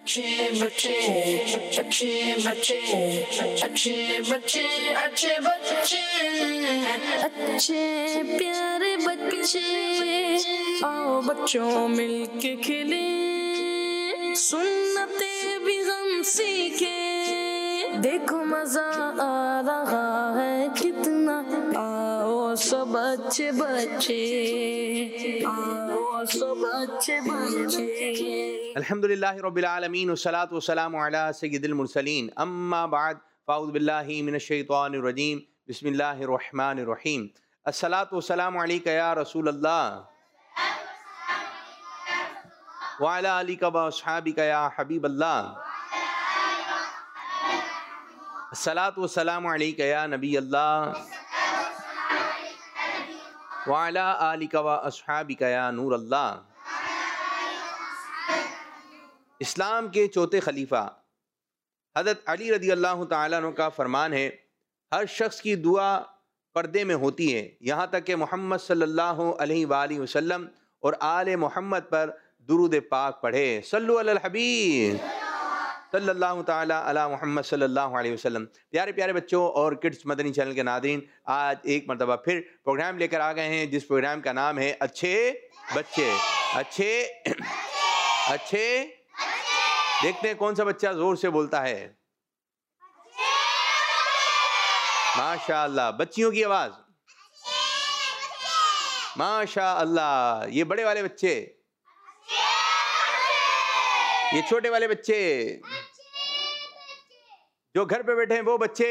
अच्छे बच्चे अच्छे बच्चे अच्छे बच्चे अच्छे बच्चे अच्छे प्यारे बच्चे आओ बच्चों मिलके खेलें सुन्नते भी हम सीखे देखो मजा आ रहा है कितना आओ सब अच्छे बच्चे आओ सब अच्छे बच्चे। अल्हम्दुलिल्लाहि रब्बिल आलमीन वस्सलातु वस्सलामु अला सय्यिदिल मुरसलीन अम्मा बाद फ़अऊज़ु बिल्लाहि मिनश शैतानिर रजीम बिस्मिल्लाहिर रहमानिर रहीम अस्सलातु वस्सलामु अलैका या रसूलल्लाह व अला आलिका व अस्हाबिका या हबीबल्लाह अस्सलातु वस्सलामु अलैका या नबीयल्लाह व अला आलिका व अस्हाबिका या नूरल्लाह। इस्लाम के चौथे खलीफा हज़रत अली रज़ी अल्लाह तआला अन्हु का फरमान है, हर शख्स की दुआ पर्दे में होती है यहाँ तक कि मोहम्मद सल्लल्लाहु अलैहि वसल्लम और आले मोहम्मद पर दुरूद पाक पढ़े। सल्लु अलल हबीब सल्लल्लाहु तआला अला मोहम्मद सल्लल्लाहु अलैहि वसल्लम। प्यारे प्यारे बच्चों और किड्स मदनी चैनल के नादरीन, आज एक मरतबा फिर प्रोग्राम लेकर आ गए हैं जिस प्रोग्राम का नाम है अच्छे बच्चे। अच्छे अच्छे देखते हैं कौन सा बच्चा जोर से बोलता है। माशाअल्लाह, बच्चियों की आवाज माशाअल्लाह। ये बड़े वाले बच्चे, ये छोटे वाले बच्चे, जो घर पे बैठे हैं वो बच्चे,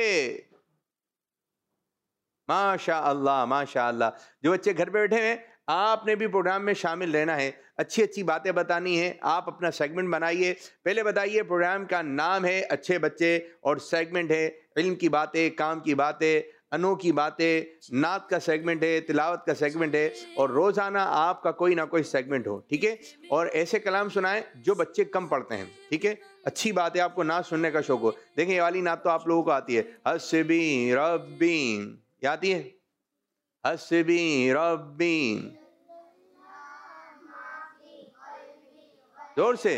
माशाअल्लाह माशाअल्लाह। जो बच्चे घर पे बैठे हैं आपने भी प्रोग्राम में शामिल रहना है, अच्छी अच्छी बातें बतानी है। आप अपना सेगमेंट बनाइए। पहले बताइए, प्रोग्राम का नाम है अच्छे बच्चे और सेगमेंट है इल्म की बातें, काम की बातें, अनोखी बातें, नात का सेगमेंट है, तिलावत का सेगमेंट है और रोज़ाना आपका कोई ना कोई सेगमेंट हो, ठीक है। और ऐसे कलाम सुनाएं जो बच्चे कम पढ़ते हैं, ठीक है। अच्छी बात है, आपको नात सुनने का शौक हो। देखें ये वाली नात तो आप लोगों को आती है, हस्बी रब्बी, ये आती है, हस्बी रब्बी, जोर से,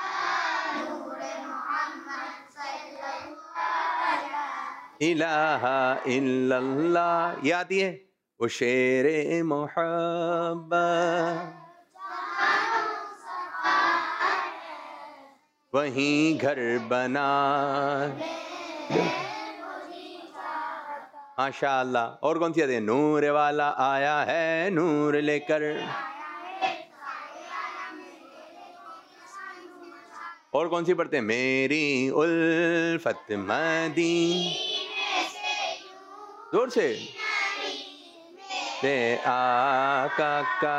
इलाहा इल्लल्लाह, ये आती है, वो शेरे मोहब्बत वहीं घर बना, माशाअल्लाह। और कौन सी आती है, नूर वाला आया है नूर लेकर, और कौन सी पढ़ते हैं, मेरी उल्फत मदी, जोर से, ते आका का।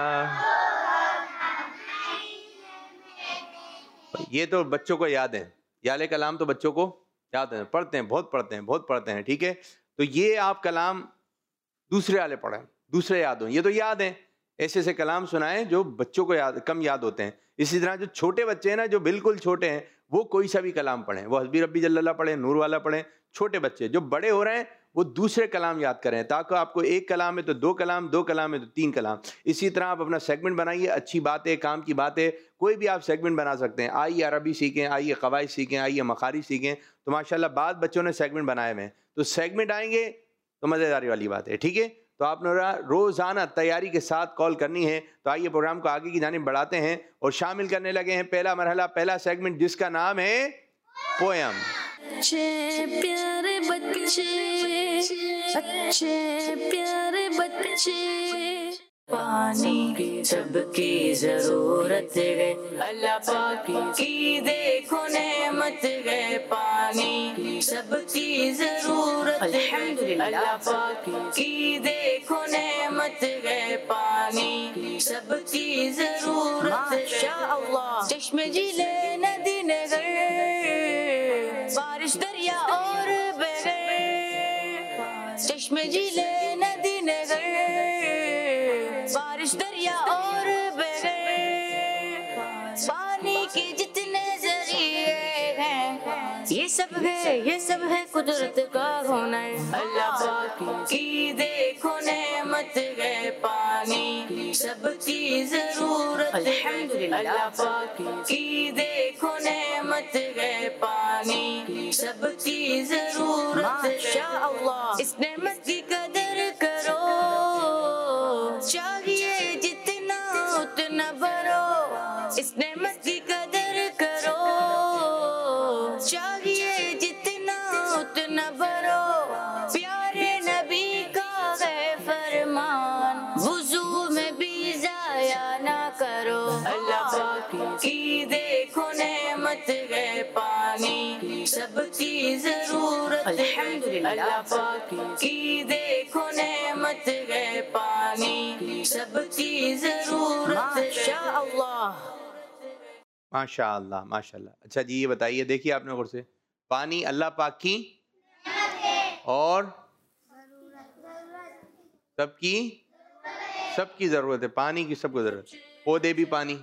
ये तो बच्चों को याद है, ये वाले कलाम तो बच्चों को याद है, पढ़ते हैं, बहुत पढ़ते हैं, बहुत पढ़ते हैं, ठीक है। तो ये आप कलाम दूसरे वाले पढ़ें, दूसरे याद हो, ये तो याद हैं। ऐसे ऐसे कलाम सुनाएं जो बच्चों को याद, कम याद होते हैं। इसी तरह जो छोटे बच्चे हैं ना, जो बिल्कुल छोटे हैं, वो कोई सा भी कलाम पढ़ें, वो हस्बी रब्बी जल्लल्लाह पढ़ें, नूर वाला पढ़ें। छोटे बच्चे जो बड़े हो रहे हैं वो दूसरे कलाम याद करें, ताकि आपको एक कलाम है तो दो कलाम, दो कलाम है तो तीन कलाम। इसी तरह आप अपना सेगमेंट बनाइए, अच्छी बातें, काम की बातें, कोई भी आप सेगमेंट बना सकते हैं। आइए अरबी सीखें, आइए कवायद सीखें, आइए मखारिज सीखें। तो माशाल्लाह बाद बच्चों ने सेगमेंट बनाए हुए हैं, तो सेगमेंट आएंगे तो मज़ेदारी वाली बात है, ठीक है। तो आपने रोज़ाना तैयारी के साथ कॉल करनी है। तो आइए प्रोग्राम को आगे की जानिब बढ़ाते हैं और शामिल करने लगे हैं पहला मरहला, पहला सेगमेंट जिसका नाम है पोयम। अच्छे प्यारे बच्चे अच्छे प्यारे बच्चे, पानी की सबकी जरूरत है, अल्लाह पाक की देखो नेमत है। पानी की सबकी जरूरत है, अल्लाह पाक की देखो नेमत है। पानी की सबकी जरूरत है, माशाअल्लाह। चश्मे जिले नदी नगर, बारिश दरिया और बगैर, चश्मे जिले नदी नगर, बारिश दरिया और बगैर, पानी के जितने जरिए हैं ये सब है कुदरत का हुनर। अल्लाह पाक की देखो नेमत है पानी, सबकी जरूरत अल्हम्दुलिल्लाह। अल्लाह पाक की देखो नेमत है पानी, सबकी जरूरत माशाअल्लाह। इस नेमत की कदर करो, चाहिए जितना उतना भरो। इस नेमत की कदर करो, चाहिए जितना उतना भरो। प्यारे नबी का है फरमान, वुजू में भी जाया ना करो। अल्लाह पाक की देखो नेमत है पानी, सबकी जरूरत अल्हम्दुलिल्लाह। अल्लाह पाक की देखो नेमत है पानी, सबकी जरूरत माशाअल्लाह। माशाअल्लाह माशाअल्लाह। अच्छा जी ये बताइए, देखिए आपने गौर से, पानी अल्लाह पाक की और सबकी सबकी ज़रूरत है, पानी की सबको ज़रूरत है। पौधे भी पानी,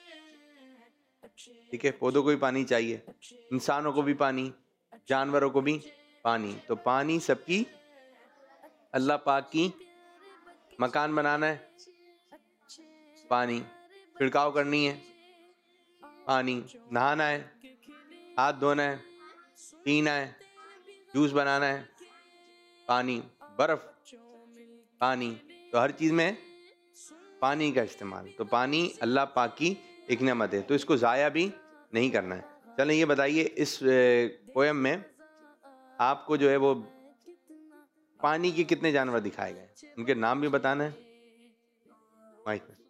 ठीक है, पौधों को भी पानी चाहिए, इंसानों को भी पानी, जानवरों को भी पानी। तो पानी सबकी, अल्लाह पाक की, मकान बनाना है पानी, छिड़काव करनी है पानी, नहाना है, हाथ धोना है, पीना है, जूस बनाना है पानी, बर्फ पानी। तो हर चीज़ में पानी का इस्तेमाल। तो पानी अल्लाह पाक की एक नेमत है, तो इसको ज़ाया भी नहीं करना है। चलें ये बताइए, इस पोयम में आपको जो है वो पानी के कितने जानवर दिखाए गए, उनके नाम भी बताना है। माइक में।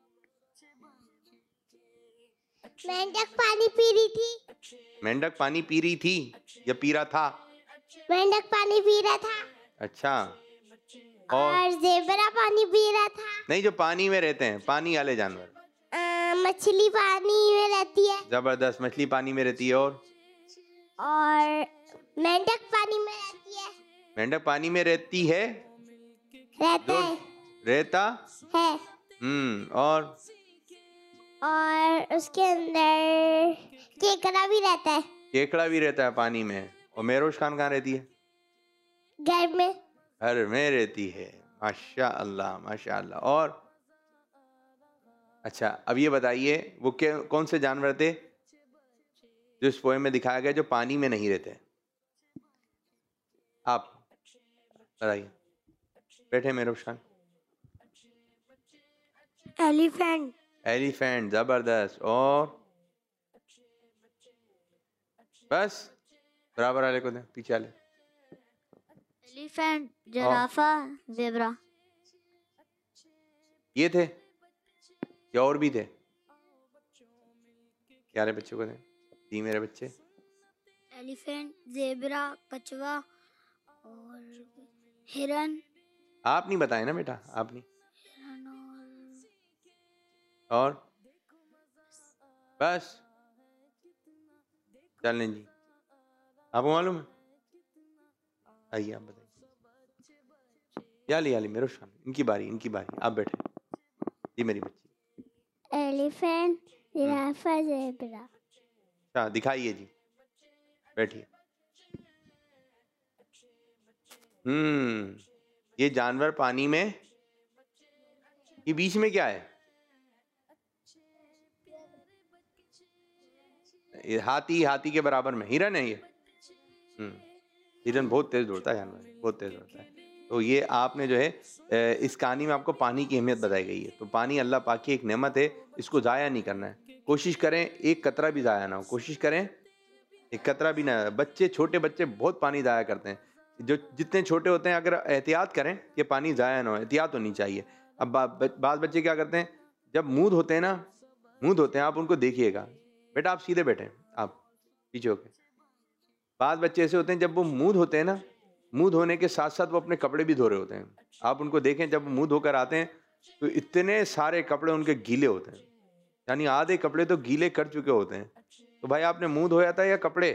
मेंढक पानी पी रही थी। मेंढक पानी पी रही थी या पी रहा था? मेंढक पानी पी रहा था। अच्छा, और ज़ेबरा पानी पी रहा था। नहीं, जो पानी में रहते हैं, पानी वाले जानवर। मछली पानी में रहती है। जबरदस्त, मछली पानी में रहती है। और मेंढक पानी में रहती है। मेंढक पानी में रहती है, रहता है, रहता है। और उसके अंदर केकड़ा भी रहता है। केकड़ा भी रहता है पानी में। और मेरोज खान कहाँ रहती है? घर में। घर में रहती है। माशा अल्लाह माशा अल्लाह। और अच्छा, अब ये बताइए वो कौन से जानवर थे जो इस पोएम में दिखाया गया जो पानी में नहीं रहते? आप बताइए, बैठे मेरोज खान। एलिफेंट। एलिफेंट, जबरदस्त। और बस बराबर वाले को दें, पीछे वाले। Elephant, giraffe, zebra. ये थे या और भी थे? प्यारे बच्चों को दें, जी मेरे बच्चे। एलिफेंट, ज़ेब्रा, कछुआ और हिरन। आप नहीं बताए ना बेटा, आप नहीं। और बस चलें जी, आपको मालूम है? आइए आप बताइए। याली मेरे शान, इनकी बारी, आप बैठे जी मेरी बच्ची। Elephant, giraffe, zebra. अच्छा, दिखाइए जी, बैठिए। ये जानवर पानी में, ये बीच में क्या है? ये हाथी के बराबर में हिरन है ये। हिरन बहुत तेज दौड़ता है, जानवर बहुत तेज दौड़ता है। तो ये आपने जो है इस कहानी में आपको पानी की अहमियत बताई गई है। तो पानी अल्लाह पाक की एक नेमत है, इसको ज़ाया नहीं करना है। कोशिश करें एक कतरा भी ज़ाया ना हो, कोशिश करें एक कतरा भी ना। बच्चे, छोटे बच्चे बहुत पानी ज़ाया करते हैं। जो जितने छोटे होते हैं, अगर एहतियात करें कि पानी ज़ाया ना हो, एहतियात होनी चाहिए। अब बाल बच्चे क्या करते हैं, जब मूड होते हैं ना, आप उनको देखिएगा। बेटा आप सीधे बैठे, आप पीछे होके। बाद बच्चे ऐसे होते हैं, जब वो मूड होते हैं ना, मूड होने के साथ साथ वो अपने कपड़े भी धो रहे होते हैं। आप उनको देखें, जब मूड धोकर आते हैं तो इतने सारे कपड़े उनके गीले होते हैं, यानी आधे कपड़े तो गीले कर चुके होते हैं। तो भाई आपने मुंह धोया था या कपड़े?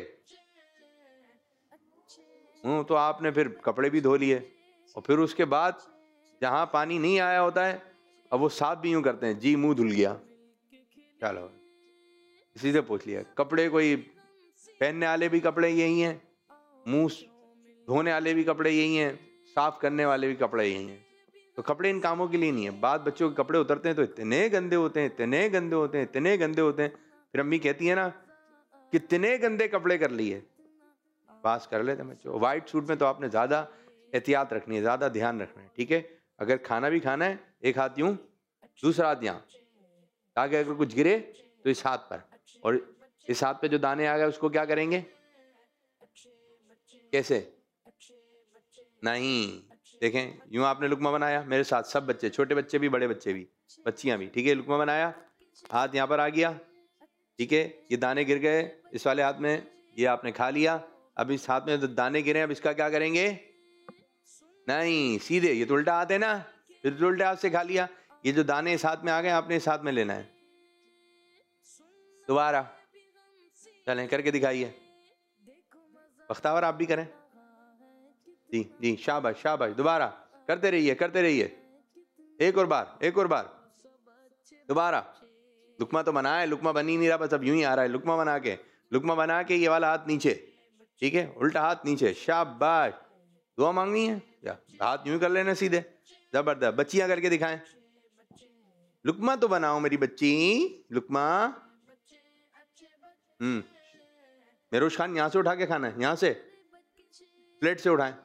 तो आपने फिर कपड़े भी धो लिए। और फिर उसके बाद जहाँ पानी नहीं आया होता है, अब वो साफ भी यूं करते हैं, जी मुंह धुल गया। चलो इसी से पूछ लिया, कपड़े कोई पहनने वाले भी कपड़े यही हैं, मुंह धोने वाले भी कपड़े यही हैं, साफ करने वाले भी कपड़े यही हैं। तो कपड़े इन कामों के लिए नहीं है। बाद बच्चों के कपड़े उतरते हैं तो इतने गंदे होते हैं, इतने गंदे होते हैं, इतने गंदे होते हैं। फिर अम्मी कहती है ना, कितने गंदे कपड़े कर लिए, पास कर लेते बच्चों। व्हाइट सूट में तो आपने ज्यादा एहतियात रखनी है, ज्यादा ध्यान रखना है, ठीक है। अगर खाना भी खाना है, एक हाथ यूं, दूसरा हाथ यहाँ, ताकि अगर कुछ गिरे तो इस हाथ पर, और इस हाथ पे जो दाने आ गए उसको क्या करेंगे, कैसे नहीं, देखें यूं आपने लुकमा बनाया, मेरे साथ सब बच्चे, छोटे बच्चे भी, बड़े बच्चे भी, बच्चियां भी, ठीक है। लुकमा बनाया, हाथ यहाँ पर आ गया, ठीक है। ये दाने गिर गए इस वाले हाथ में, ये आपने खा लिया। अब इस हाथ में दाने गिरे, अब इसका क्या करेंगे, नहीं सीधे, ये तो उल्टा हाथ है ना, फिर तो उल्टे हाथ से खा लिया। ये जो दाने इस हाथ में आ गए, आपने इस हाथ में लेना है। दोबारा चलें, करके दिखाइए, बख्तावर आप भी करें। जी जी, शाबाश शाबाश, दोबारा करते रहिए, करते रहिए। एक और बार, एक और बार, दोबारा। लुकमा तो बना है, लुकमा बन ही नहीं रहा, बस अब यूं ही आ रहा है। लुकमा बना के ये वाला हाथ नीचे, ठीक है, उल्टा हाथ नीचे, शाबाश। दुआ मांगनी है या हाथ यूं कर लेना सीधे, जबरदस्त। बच्चियां करके दिखाएं। लुकमा तो बनाओ मेरी बच्ची, लुकमा। मेरोज खान, यहां से उठा के खाना है, यहां से प्लेट से उठाएं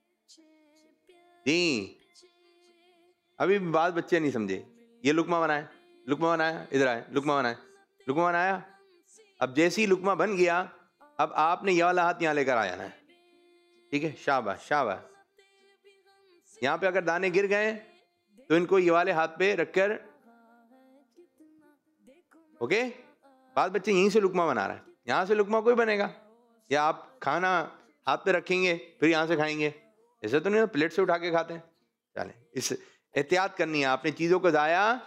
जी। अभी बात बच्चे नहीं समझे। ये लुकमा बनाए, लुकमा बनाया, इधर आए, लुकमा बनाए, लुकमा बनाया। अब जैसे ही लुकमा बन गया, अब आपने ये वाला हाथ यहाँ लेकर आ जाना है, ठीक है, शाबाश शाबाश। यहाँ पे अगर दाने गिर गए तो इनको ये वाले हाथ पे रखकर, ओके। बात बच्चे यहीं से लुकमा बना रहा है, यहाँ से लुकमा कोई बनेगा, या आप खाना हाथ पे रखेंगे फिर यहाँ से खाएंगे, ऐसे तो नहीं, प्लेट से उठा के खाते हैं। चलें, इस एहतियात करनी है आपने, चीजों को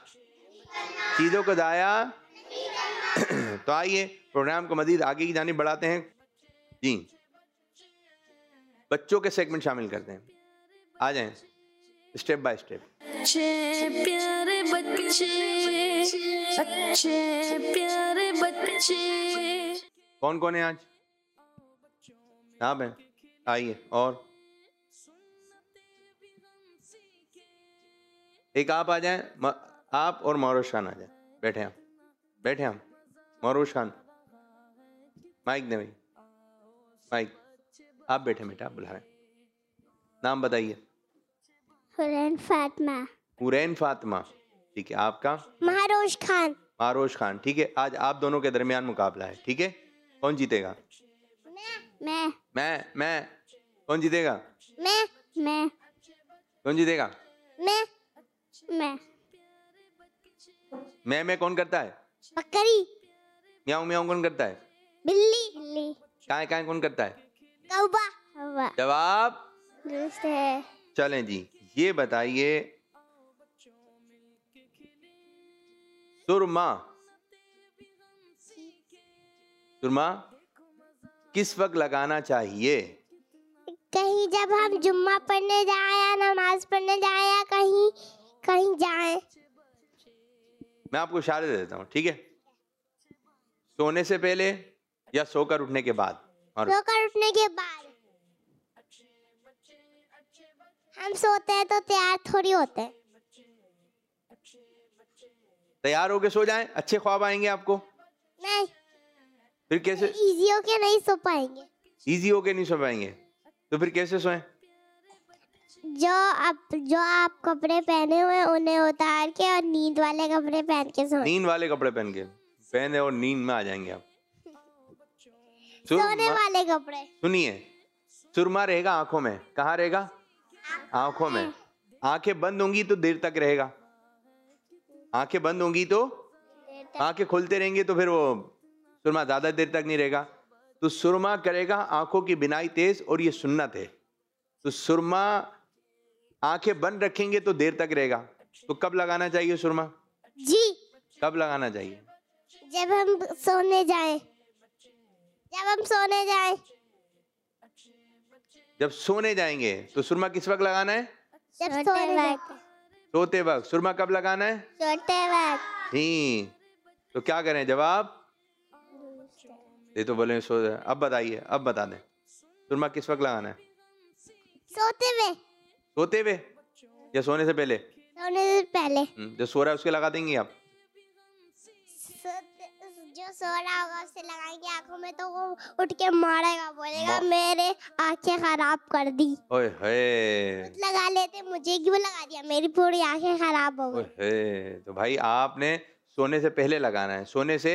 दाया तो आइए प्रोग्राम को मजीद आगे की जानिब बढ़ाते हैं जी। बच्चों के सेगमेंट शामिल करते हैं, आ जाएं स्टेप बाय स्टेप। अच्छे प्यारे बच्चे। कौन कौन है आज? आप हैं, आइए। और एक आप आ जाएं, आप और मोरोज खान आ जाएं। बैठे हम मोरोज खान, माइक दे भाई, माइक। आप बैठे बेटा, आप बुला रहे हैं, नाम बताइए। हुरैन फातिमा, ठीक है। आपका? मारोज खान, ठीक है। आज आप दोनों के दरमियान मुकाबला है, ठीक है। कौन जीतेगा? मैं। कौन जीतेगा? मैं। कौन जीतेगा? मैं। मैं कौन करता है? बकरी। म्याऊं म्याऊं कौन करता है? बिल्ली। काए कौन करता है? कौवा। जवाब दुरुस्त है। चलें जी, ये बताइए, सुरमा किस वक्त लगाना चाहिए? कहीं जब हम जुम्मा पढ़ने जाए या नमाज पढ़ने जाए या कहीं जाए। मैं आपको इशारे दे देता हूँ, ठीक है। सोने से पहले या सोकर उठने के बाद? और सोकर उठने के बाद। हम सोते हैं तो तैयार थोड़ी होते हैं। तैयार होके सो जाएं, अच्छे ख्वाब आएंगे आपको। नहीं, फिर कैसे? इजी होके नहीं सो पाएंगे। इजी होके नहीं सो पाएंगे, तो फिर कैसे सोएं? जो आप कपड़े पहने हुए उन्हें उतार के और नींद वाले कपड़े पहन के सोएं। नींद वाले कपड़े पहने और नींद में आ जाएंगे आप। सोने वाले कपड़े। सुनिए, सुरमा रहेगा आंखों में। कहाँ रहेगा? आंखों में। आंखें बंद होंगी तो देर तक रहेगा, आंखें बंद होंगी तो, आंखें खोलते रहेंगे तो फिर वो सुरमा ज्यादा देर तक नहीं रहेगा। तो सुरमा करेगा आंखों की बिनाई तेज, और ये सुन्नत है। तो सुरमा आंखें बंद रखेंगे तो देर तक रहेगा। तो कब लगाना चाहिए सुरमा? जी, कब लगाना चाहिए? जब हम सोने जाएं। जब सोने जाएंगे। तो सुरमा किस वक्त लगाना है? जब सोते वक्त। सुरमा कब लगाना है? सोते वक्त। तो क्या करें? जवाब ये तो बोले सो। अब बताइए, अब बता दें, सुरमा किस वक्त लगाना है? सोते हुए। सोते हुए या सोने से पहले? सोने से पहले। जो सो रहा है उसके लगा देंगी आप? जो सो रहा होगा उससे लगाएंगे आंखों में, तो वो उठ के मारेगा, बोलेगा मेरे आंखें खराब कर दी। ओए हे, लगा लेते, मुझे क्यों लगा दिया, मेरी पूरी आंखें खराब हो ओए गई। हे। तो भाई आपने सोने से पहले लगाना है, सोने से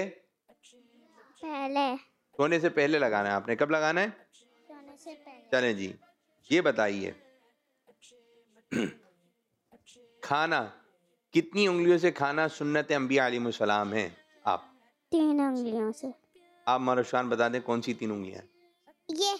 पहले लगाना है आपने। कब लगाना है? सोने से पहले। चलें जी, ये बताइए खाना कितनी उंगलियों से खाना सुन्नत अंबिया अलैहिमुस्सलाम है? आप 3 उंगलियों से। आप मरुशान बता दें कौन सी 3 उंगलियां हैं? ये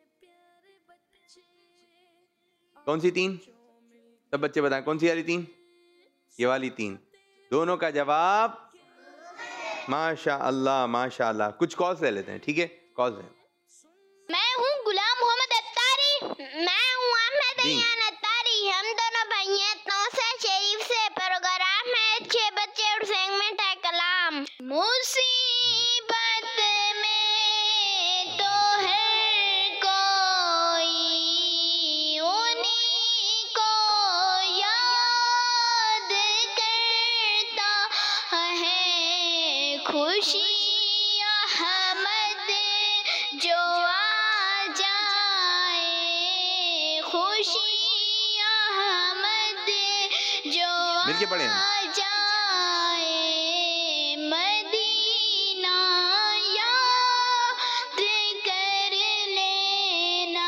कौन सी 3? सब बच्चे बताएं कौन सी वाली 3? ये वाली 3। दोनों का जवाब माशा अल्लाह, माशा अल्लाह। कुछ कॉल्स ले लेते हैं, ठीक है? कॉल्स हैं। मैं हूँ गुलाम मोहम्मद अत्तारी। मैं हूँ अहमद अयान अत्तारी। हम दोनों भाई हैं तौसा शरीफ से। प्रोग्राम है अच्छे बच्चे और सेगमेंट है कलाम। मुसीबत में तो हर कोई उन्हीं को याद करता है। खुशी जो आ जाए, खुशी अहमद जो मिलके पढ़े आ जाए, मदीना याद कर लेना।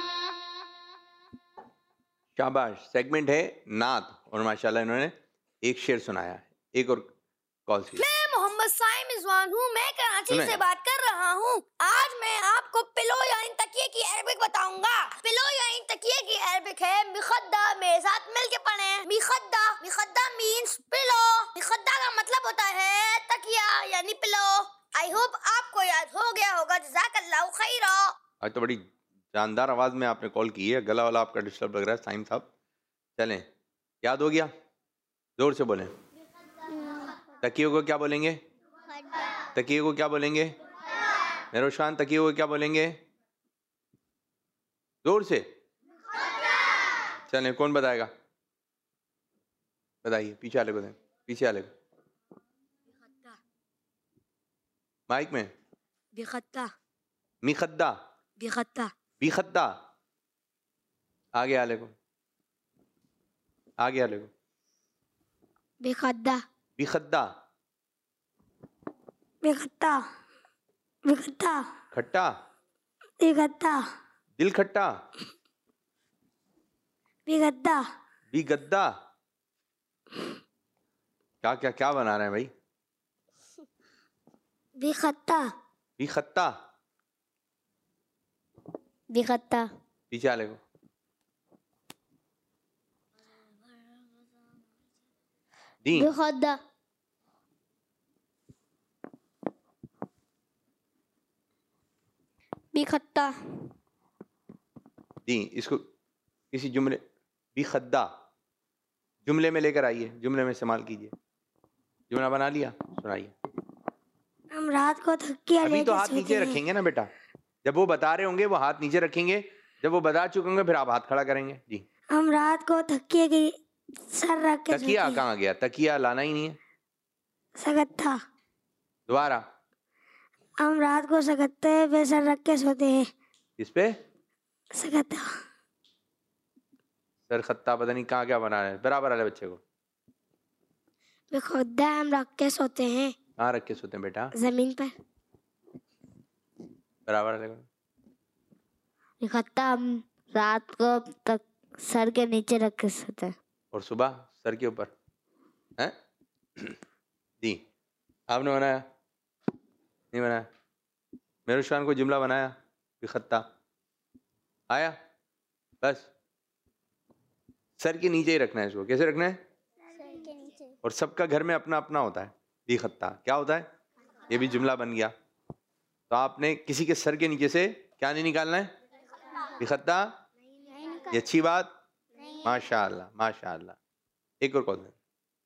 शाबाश। सेगमेंट है नात और माशाल्लाह इन्होंने एक शेर सुनाया है। एक और कॉल सी। मैं मोहम्मद साइम रिजवान हूँ। मैं कराची सुने। से बात कर रहा हूँ। आज मैं आपको पिलो यानी तकिए की अरबिक बताऊंगा। पिलो यानी तकिए की अरबिक है मिखद्दा। मेरे साथ मिलके पढ़ें। मिखद्दा, मिखद्दा मींस पिलो। मिखद्दा का मतलब होता है तकिया यानी पिलो। आई होप आपको याद हो गया होगा। जज़ाकल्लाहु खैरा। आज तो बड़ी जानदार आवाज में आपने कॉल की है। गला वाला आपका डिस्टर्ब लग रहा है साइम साहब। चलें, याद हो गया? जोर से बोलें। तकिए को क्या बोलेंगे? तकिए को क्या बोलेंगे? मेरोशान, तकिए को क्या बोलेंगे? जोर से। चलें, कौन बताएगा? बताइए, पीछे वाले को दें, पीछे वाले को। माइक में। बिखत्ता, मिखद्दा, बिखत्ता, बिखद्दा। आगे वाले को, आगे वाले को। बिखद्दा, बिखद्दा, बिखत्ता, बिखत्ता, खट्टा, बिखत्ता, दिल खट्टा, बिखत्ता, बिगद्दा। क्या क्या क्या बना रहे हैं भाई? बिखत्ता, बिखत्ता। बिखत्ता, पीछे वाले को। दी, बिखद्दा, बिखत्ता, दी। इसको किसी जुमले, बिखद्दा जुमले में लेकर आइए, जुमले में इस्तेमाल कीजिए। जुमला बना लिया, सुनाइए। हम रात को तकिया अभी लेके तो हाथ सोते नीचे हैं। रखेंगे ना बेटा। जब वो बता रहे होंगे वो हाथ नीचे रखेंगे। जब वो बता चुके होंगे फिर आप हाथ खड़ा करेंगे। जी। हम रात को तकिए की सर रख के तकिया सोते हैं। कहाँ गया? तकिया लाना ही नहीं है। सगत्ता, दोबारा। हम रात को सगत्ते पे सर रख के सोते हैं। इस पे सगत्ता, सरखत्ता, पता नहीं कहाँ क्या बना रहे हैं। बराबर वाले बच्चे को बिखुद्दा हम रख के सोते हैं कहाँ रख के सोते हैं बेटा? जमीन पर। बराबर वाले को। बिखत्ता हम रात को तक सर के नीचे रख के सोते हैं। और सुबह सर के ऊपर हैं? जी। आपने बनाया नहीं? बनाया। मेरुशान को जुमला बनाया बिखत्ता आया। बस सर के नीचे ही रखना है इसको। कैसे रखना है? सर के नीचे। और सबका घर में अपना अपना होता है। बिखत्ता क्या होता है? ये भी जुमला बन गया। तो आपने किसी के सर के नीचे से क्या नहीं निकालना है? बिखत्ता। ये अच्छी बात। माशाअल्लाह, माशाअल्लाह। एक और कौन है?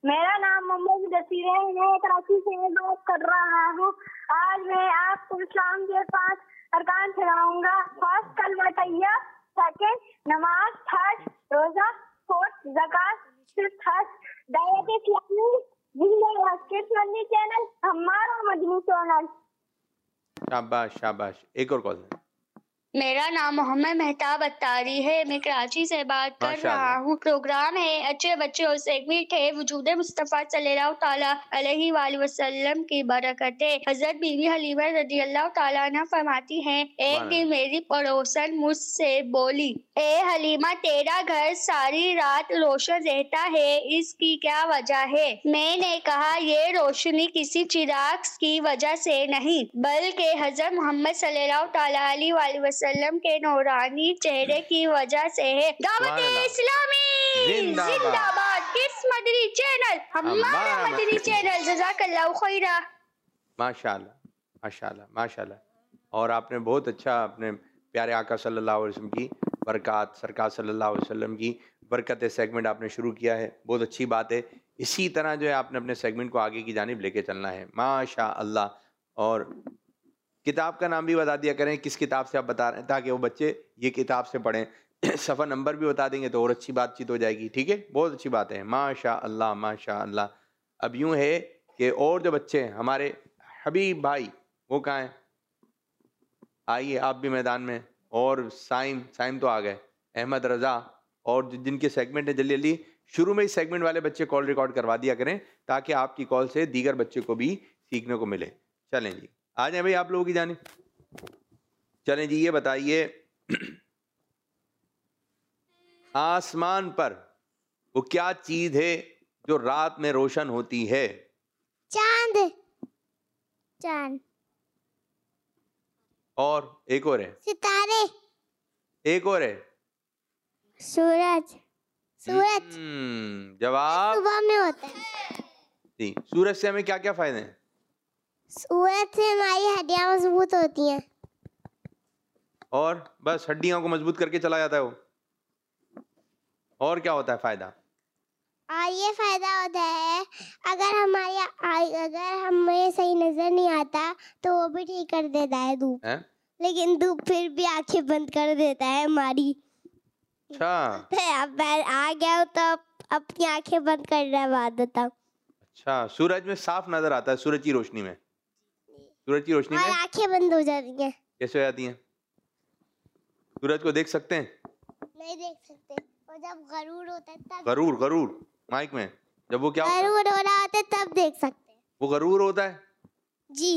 मेरा नाम मोहम्मद जसीर है। मैं कराची से बात कर रहा हूँ। आज मैं आपको इस्लाम के 5 अरकान सुनाऊंगा। फर्स्ट कलमा तैयबा, सेकंड नमाज, थर्ड रोजा, फोर्थ ज़कात, फिफ्थ हज। दावत इस्लामी जिंदाबाद। किड्स मदनी चैनल हमारा मदनी चैनल। शाबाश शाबाश। एक और कॉल। मेरा नाम मोहम्मद मेहताब अत्तारी है। मैं कराची से बात कर माशाअल्लाह। रहा हूँ। प्रोग्राम है अच्छे बच्चे और सेगमेंट है वजूद मुस्तफ़ा सल्लल्लाहु ताला अलैहि वसल्लम की बरकतें। हज़रत बीबी हलीमा रज़ियल्लाहु ताला अन्हा फरमाती हैं, एक दिन मेरी पड़ोसन मुझसे बोली, ए हलीमा, तेरा घर सारी रात रोशन रहता है, इसकी क्या वजह है? मैंने कहा, ये रोशनी किसी चिराग की वजह से नहीं बल्कि हज़रत मोहम्मद सल्लल्लाहु ताला अलैहि वसल्लम के नूरानी चेहरे की वजह से है। दावत इस्लामी जिंदाबाद। किड्स मदनी चैनल हमारा मदनी चैनल। जज़ाकल्लाहु खैरा। माशाल्लाह माशाल्लाह माशाल्लाह। और आपने बहुत अच्छा अपने प्यारे आका सल्लल्लाहु अलैहि वसल्लम की बरकत, सरकार सल्लल्लाहु अलैहि वसल्लम की बरकत सेगमेंट आपने शुरू किया है। बहुत अच्छी बात है। इसी तरह जो है आपने अपने सेगमेंट को आगे की जानिब लेके चलना है। माशाअल्लाह। और किताब का नाम भी बता दिया करें, किस किताब से आप बता रहे हैं, ताकि वो बच्चे ये किताब से पढ़ें। सफ़ा नंबर भी बता देंगे तो और अच्छी बातचीत हो जाएगी। ठीक है, बहुत अच्छी बात है। माशाअल्लाह माशाअल्लाह। अब यूँ है कि और जो बच्चे हैं हमारे हबीब भाई, वो कहाँ हैं? आइए आप भी मैदान में। और साइम तो आ गए, अहमद रज़ा, और जिनके सेगमेंट है जल्दी जल्दी शुरू में ही सेगमेंट वाले बच्चे कॉल रिकॉर्ड करवा दिया करें, ताकि आपकी कॉल से दीगर बच्चे को भी सीखने को मिले। चलें जी, आ जाए भाई आप लोगों की जानिब। चलें जी, ये बताइए, आसमान पर वो क्या चीज है जो रात में रोशन होती है? चांद। चांद। और एक और है, सितारे। एक और है, सूरज। सूरज जवाब सुबह में होता है। जी। सूरज से हमें क्या क्या फायदे हैं? सूरज से हमारी हड्डियां मजबूत होती हैं। और बस हड्डियों को मजबूत करके चला जाता है वो? और क्या होता है फायदा? और ये फायदा होता है, अगर हमें सही नजर नहीं आता तो वो भी ठीक कर देता है धूप है? लेकिन धूप फिर भी आंखें बंद कर देता है हमारी। अच्छा अब मैं आ गया हूँ तो अपनी आंखें बंद करने बाद बताऊँ। अच्छा, सूरज में साफ नजर आता है, सूरज की रोशनी में? सूरज की रोशनी में और आंखें बंद हो जाती हैं। कैसे हो जाती हैं? सूरज को देख सकते हैं? नहीं देख सकते। और जब गरूर होता है तब गरूर माइक में, जब वो क्या होता है? गरूर हो रहा होता है तब देख सकते हैं। वो गरूर होता है जी।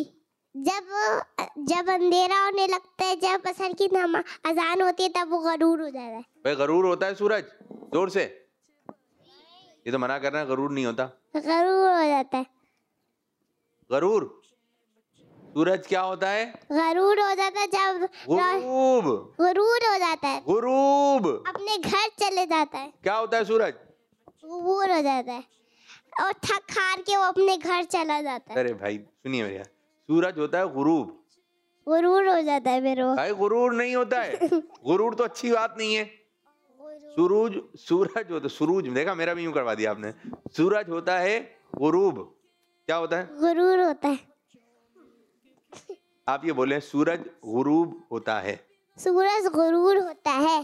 जब अंधेरा होने लगता है, जब असर की अजान होती है, तब वो गरूर हो जाता है। भाई गरूर होता है सूरज? जोर से। ये तो मना कर रहे हैं, गरूर नहीं होता। गरूर हो जाता है। गरूर सूरज क्या होता है? गरूर हो जाता है जब गुरूब। गरूर हो जाता है, गुरूब अपने घर चले जाता है। क्या होता है सूरज? गुरूर हो जाता है और थक हार के वो अपने घर चला जाता है। अरे भाई सुनिए मेरे, सूरज होता है गुरूब। गुरूर हो जाता है फिर वो। भाई गुरूर नहीं होता है। गुरूर तो अच्छी बात नहीं है। सूरज होता, सूरज देखा, मेरा भी यूं करवा दिया आपने। सूरज होता है गुरूब। क्या होता है? गुरूर होता है। आप ये बोले, सूरज गुरूब होता है। सूरज गुरूर होता है।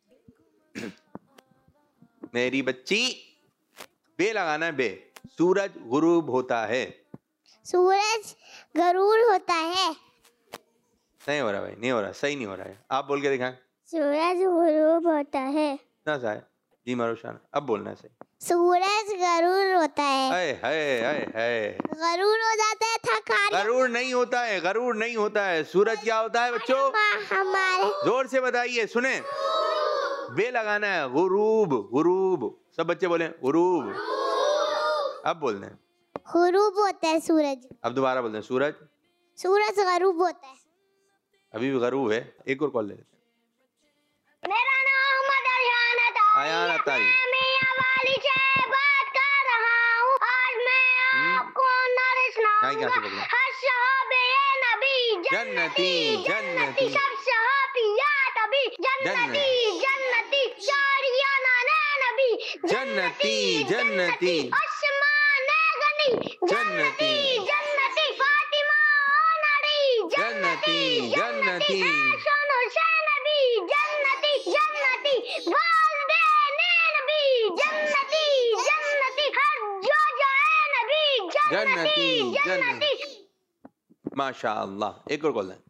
मेरी बच्ची, बे लगाना है, बे। सूरज गुरूब होता है। सूरज गरूर होता है। नहीं हो रहा भाई, नहीं हो रहा, सही नहीं हो रहा है। आप बोल के दिखाएं। सूरज गरूर होता है। ना साहब जी मारूशान, अब बोलना है सही। सूरज गरूर होता है। हाय हाय हाय हाय। गरूर हो जाता है, थक हार। गरूर नहीं होता है, गरूर नहीं होता है। सूरज क्या होता है बच्चों? हमारे जोर से बताइए, सुने। बे लगाना है, गुरूब। गुरूब, सब बच्चे बोले गुरूब। अब बोलते हैं गुरूब होता है सूरज। अब दोबारा बोलते हैं सूरज। सूरज गरूब होता है। अभी भी गरूब है। एक और कॉल ले लेते हैं। मेरा नाम आयान अतारी। मैं मियां वाली से बात कर रहा हूँ। आज मैं आपको नारे सुनाऊंगा। हर सहाबे नबी जन्नती जन्नती, सब सहाबियात अभी जन्नती जन्नती, शारियाना ने नबी जन्नती जन्नती, आसमान जन्नती हसन हुसैन भी जन्नती जन्नती, वालिदैन भी जन्नती जन्नती, हर जो जाए नबी जन्नती जन्नती। माशाअल्लाह। एक और बोल दें।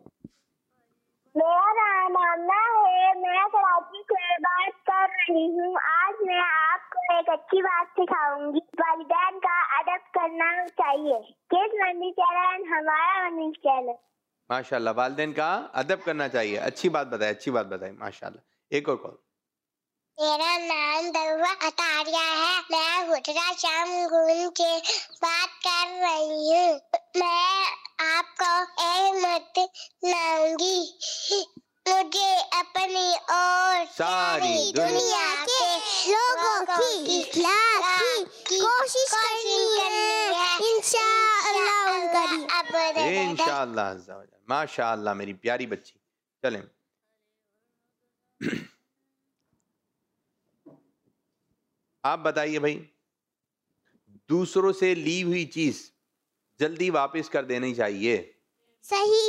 मेरा नाम आमना है, मैं कराची से बात कर रही हूँ। आज मैं आपको एक अच्छी बात सिखाऊंगी। वालिदैन का अदब करना चाहिए। किस मंदिर चैनल? हमारा मंदिर चैनल। माशाल्लाह, वालिदैन का अदब करना चाहिए। अच्छी बात बताए, अच्छी बात बताई, माशाल्लाह। एक और कॉल। मेरा नाम दरुआ अतारिया है, मैं हुजरा शाम गुन से बात कर रही हूँ। मैं आपको एक मत लाऊंगी। मुझे अपनी और सारी दुनिया के लोगों की इस्लाह की कोशिश करनी है, इंशाअल्लाह। इंशाअल्लाह अज़्ज़ा वजल। माशाअल्लाह मेरी प्यारी बच्ची। चलें, आप बताइए भाई, दूसरों से ली हुई चीज जल्दी वापस कर देनी चाहिए। सही।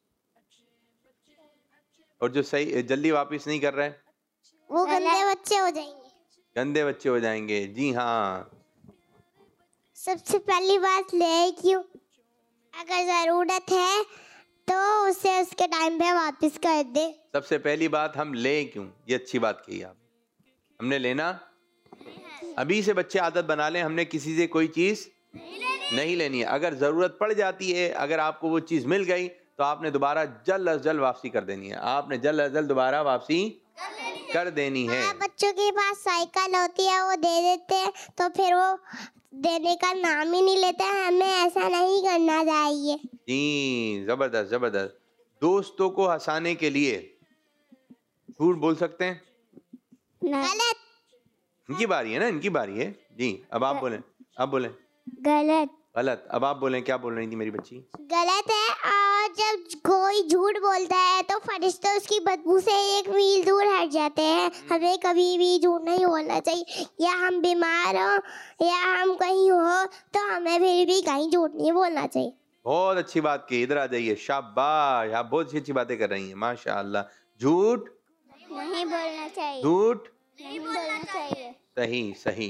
और जो सही जल्दी वापस नहीं कर रहे, वो गंदे बच्चे हो जाएंगे। गंदे बच्चे हो जाएंगे। जी हाँ। सबसे पहली बात ले क्यों, अगर जरूरत है तो उसे उसके टाइम पे वापस कर दे। सबसे पहली बात हम ले क्यों, ये अच्छी बात कही आप। हमने लेना, अभी से बच्चे आदत बना लें, हमने किसी से कोई चीज नहीं लेनी है। अगर जरूरत पड़ जाती है, अगर आपको वो चीज मिल गई तो आपने दोबारा जल्द अज जल्द वापसी कर देनी है। आपने जल्द अज जल्द दोबारा वापसी कर देनी है। बच्चों के पास साइकिल होती है, वो दे देते हैं तो फिर वो देने का नाम ही नहीं लेते हैं। हमें ऐसा नहीं करना चाहिए। जी, जबरदस्त जबरदस्त। दोस्तों को हंसाने के लिए झूठ बोल सकते हैं? गलत। इनकी बारी है ना, इनकी बारी है। जी, अब आप बोलें, आप बोलें। गलत। गलत। अब आप बोलें, क्या बोल रही थी मेरी बच्ची? गलत है। और जब कोई झूठ बोलता है तो फरिश्ते उसकी बदबू से 1 मील दूर हट जाते हैं। हमें कभी भी झूठ नहीं बोलना चाहिए। या हम बीमार हो या हम कहीं हो तो हमें फिर भी कहीं झूठ नहीं बोलना चाहिए। बहुत अच्छी बात की। इधर आ जाइए, शाबाश। आप बहुत अच्छी बातें कर रही हैं, माशाअल्लाह। झूठ नहीं बोलना चाहिए। झूठ नहीं बोलना चाहिए। सही सही।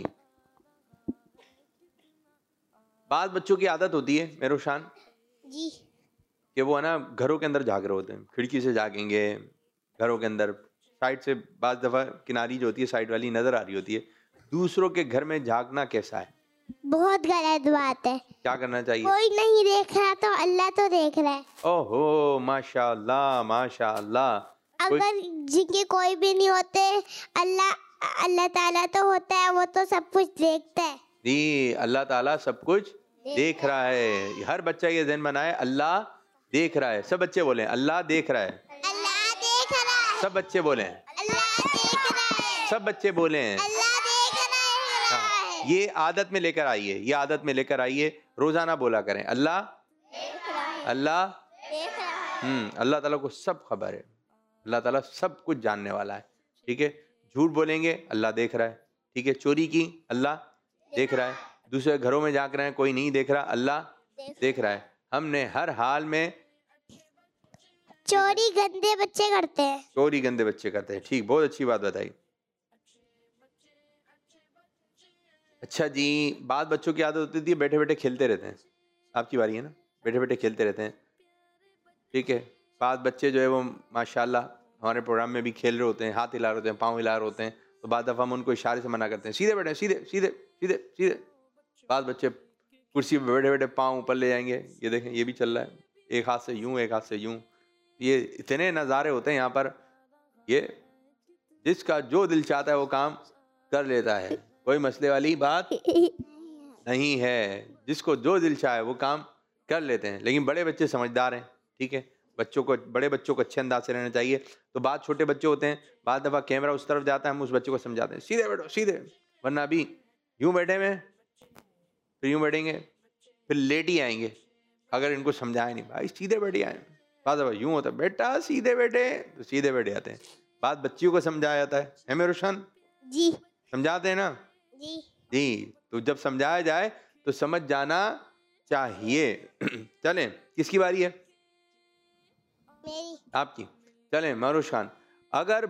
बाद बच्चों की आदत होती है मेरुशान जी। कि वो है ना घरों के अंदर झाँक रहे होते हैं। खिड़की से झाँकेंगे घरों के अंदर, साइड से बाज दफा किनारी जो होती है साइड वाली नजर आ रही होती है। दूसरों के घर में झाँकना कैसा है? बहुत गलत बात है। क्या करना चाहिए? कोई नहीं देख रहा तो अल्लाह तो देख रहा है। ओहो, माशाअल्लाह माशाअल्लाह। अगर जिनके कोई भी नहीं होते, अल्लाह ताला तो होता है, वो तो सब कुछ देखता है। जी, अल्लाह ताला सब कुछ देख रहा है। हर बच्चा ये ज़हन बनाए, अल्लाह देख रहा है। सब बच्चे बोले अल्लाह देख रहा है। अल्लाह देख रहा है। सब बच्चे बोले अल्लाह देख रहा है। सब बच्चे बोले हैं। अल्लाह देख रहा है। ये आदत में लेकर आइए, ये आदत में लेकर आइए। रोजाना बोला करें अल्लाह अल्लाह। देख रहा है। अल्लाह ताला को सब खबर है। अल्लाह ताला सब कुछ जानने वाला है। ठीक है, झूठ बोलेंगे अल्लाह देख रहा है। ठीक है, चोरी की अल्लाह देख रहा है। दूसरे घरों में झांक रहे हैं, कोई नहीं देख रहा, अल्लाह देख रहा है। हमने हर हाल में चोरी गंदे बच्चे करते हैं। चोरी गंदे बच्चे करते हैं। ठीक, बहुत अच्छी बात बताई। अच्छा जी, बाद बच्चों की आदत होती थी बैठे बैठे खेलते रहते हैं। आपकी बारी है ना, बैठे बैठे खेलते रहते हैं। ठीक है, बाद बच्चे जो है वो माशाल्लाह हमारे प्रोग्राम में भी खेल रहे होते हैं, हाथ हिला रहे होते हैं, पाँव हिला रहे होते हैं। तो बाद दफ़ा हम उनको इशारे से मना करते हैं, सीधे बैठे, सीधे सीधे सीधे सीधे। बाद बच्चे कुर्सी पर बैठे बैठे पाँव ऊपर ले जाएंगे। ये देखें, ये भी चल रहा है, एक हाथ से यूं एक हाथ से यूं। ये इतने नज़ारे होते हैं यहाँ पर। ये जिसका जो दिल चाहता है वो काम कर लेता है, कोई मसले वाली बात नहीं है। जिसको जो दिल चाहे वो काम कर लेते हैं। लेकिन बड़े बच्चे समझदार हैं। ठीक है, बच्चों को, बड़े बच्चों को अच्छे अंदाज से रहना चाहिए। तो बाद छोटे बच्चे होते हैं, बाद दफ़ा कैमरा उस तरफ जाता है, हम उस बच्चे को समझाते हैं सीधे बैठो सीधे, वरना अभी यूं बैठे में, फिर यूं बैठेंगे, फिर लेट ही आएंगे अगर इनको समझाए नहीं। भाई सीधे बैठे आए। बाद दफ़ा यूं होता है, बेटा सीधे बैठे, तो सीधे बैठे जाते हैं। बाद बच्चियों को समझाया जाता है मेरे रोशन जी। समझाते हैं ना? जी। जी, तो जब समझाया जाए तो समझ जाना चाहिए। चलें, किसकी बारी है? मेरी। आपकी। चलें महरूश खान, अगर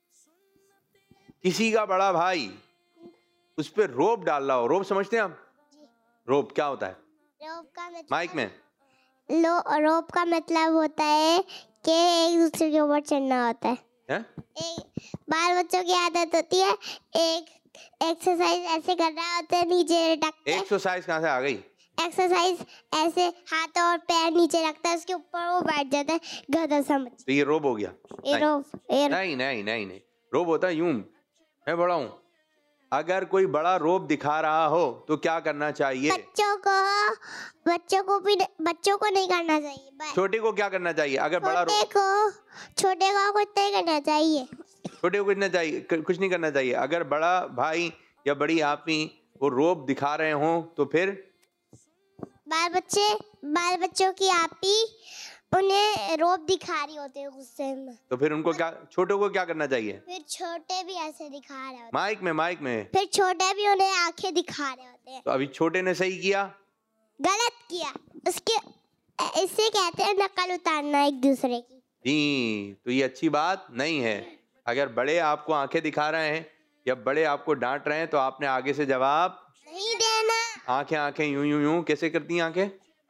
किसी का बड़ा भाई उस पर रोब डाल रहा हो, रोब समझते हैं आप? रोब क्या होता है? रोब का मतलब माइक में। रोब का मतलब होता है कि एक दूसरे के ऊपर चढ़ना होता है। एक बाल बच्चों की आदत होती है, एक एक्सरसाइज ऐसे कर रहा होता है नीचे रख के। एक्सरसाइज कहाँ से आ गई? एक्सरसाइज ऐसे हाथ और पैर नीचे रखता है, उसके ऊपर वो बैठ जाता है, गधा समझ। तो ये रोब हो गया? नहीं नहीं, रोब होता है यूं, मैं बड़ा हूँ। अगर कोई बड़ा रोब दिखा रहा हो तो क्या करना चाहिए? बच्चों को नहीं करना चाहिए। छोटे को क्या करना चाहिए? अगर बड़ा छोटे को कुछ नहीं करना चाहिए। छोटे को कुछ नहीं करना चाहिए। अगर बड़ा भाई या बड़ी आपी वो रोब दिखा रहे हो तो फिर बाल बच्चों की आपी उन्हें रोब दिखा रही होते हैं गुस्से में, तो फिर उनको क्या, छोटों को क्या करना चाहिए? फिर छोटे भी ऐसे दिखा रहे होते हैं। माइक में फिर छोटे भी उन्हें आंखें दिखा रहे होते हैं। तो अभी छोटे ने सही किया, गलत किया, उसके इससे कहते हैं नकल उतारना एक दूसरे की। जी, तो ये अच्छी बात नहीं है। अगर बड़े आपको आंखें दिखा रहे हैं या बड़े आपको डांट रहे हैं तो आपने आगे से जवाब नहीं देना। आंखें यूं कैसे करती हैं आंखें?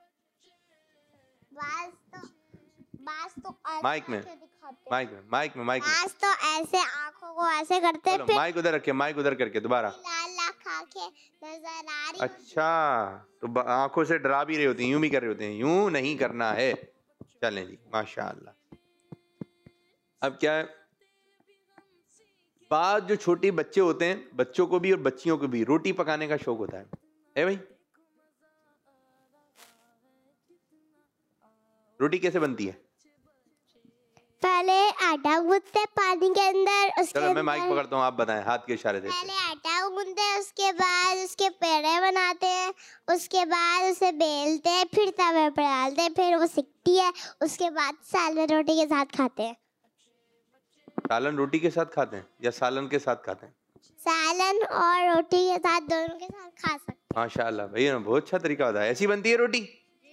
बास तो माइक में बास तो ऐसे आंखों को ऐसे करते हैं। माइक उधर रखे, माइक उधर करके दोबारा। लाल आंखें नजर आ रही। अच्छा, तो आंखों से डरा भी रहे होते हैं, यूं भी कर रहे होते हैं, यूं नहीं करना है। चलें जी, माशाअल्लाह। अब क्या है, बाद जो छोटे बच्चे होते हैं, बच्चों को भी और बच्चियों को भी रोटी पकाने का शौक होता है भाई? रोटी कैसे बनती है? पहले आटा गूंथते पानी के अंदर, उसके चलो मैं माइक पकड़ता हूँ, आप बताएं हाथ के इशारे से। पहले आटा गूंथते हैं, उसके बाद उसके पेड़े बनाते हैं, उसके बाद उसे बेलते हैं, फिर तवे पर डालते हैं, फिर वो सिकती है, उसके बाद सालन रोटी के साथ खाते हैं। सालन रोटी के साथ खाते हैं या सालन के साथ खाते हैं? सालन और रोटी के साथ, दोनों के साथ खा सकते हैं। माशाअल्लाह भैया, बहुत अच्छा तरीका होता है। ऐसी बनती है रोटी?